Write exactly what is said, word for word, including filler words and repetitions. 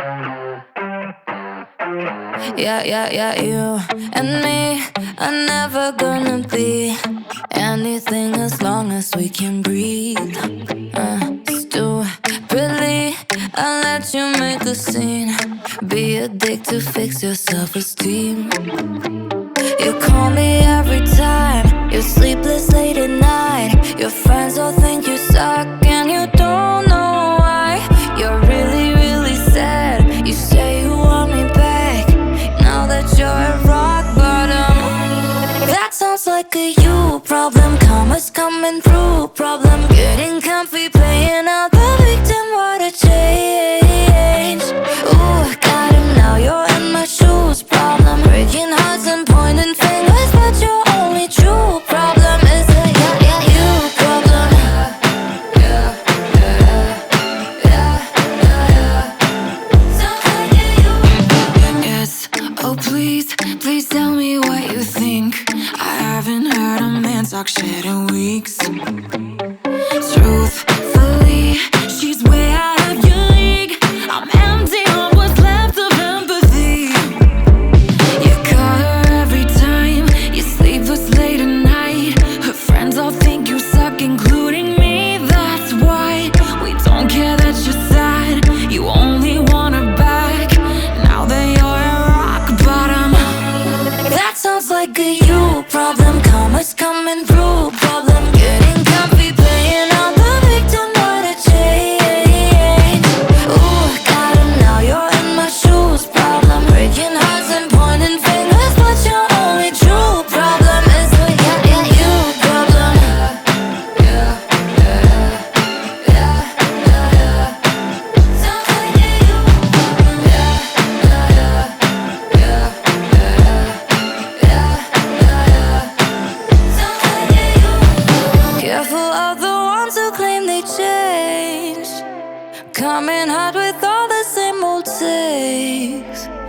Yeah, yeah, yeah, you and me are never gonna be anything as long as we can breathe. Uh, stupidly, I let you make a scene. Be a dick to fix your self-esteem. You call me every time you're sleepless late at night. Your friends all think you suck and you don't know why. You're really, really sad. You say you want me back now that you're at rock bottom. That sounds like a you problem. Karma's coming through problem. Getting comfy, playing out the victim. What a change. Ooh, got him now. You're in my shoes problem. Breaking hearts and pointing fingers, but your only true problem is a yeah, yeah, you problem. Yeah, yeah, yeah, yeah, yeah. Sounds like a you problem. Yes, oh please, please tell me what you think. I haven't heard a man talk shit in weeks. Truthfully, she's way out of your league. I'm empty on what's left of empathy. You call her every time you sleep was late at night. Her friends all think you suck, including me. That's why we don't care that you're sad. You only want her back now that you're at rock bottom. That sounds like a you problem. Karma's coming through problem. Getting comfy, playing out the victim. What a change. Ooh, got him now. You're in my shoes problem. Breaking hearts and pointing fingers, but your only true problem is the yeah, yeah, you problem. Yeah, yeah, yeah, yeah, yeah, yeah. Sounds like a you problem. Yeah, yeah, yeah, yeah, yeah, yeah, yeah. Sounds like a you. Careful of the ones who claim they changed, coming hard with all the same old takes.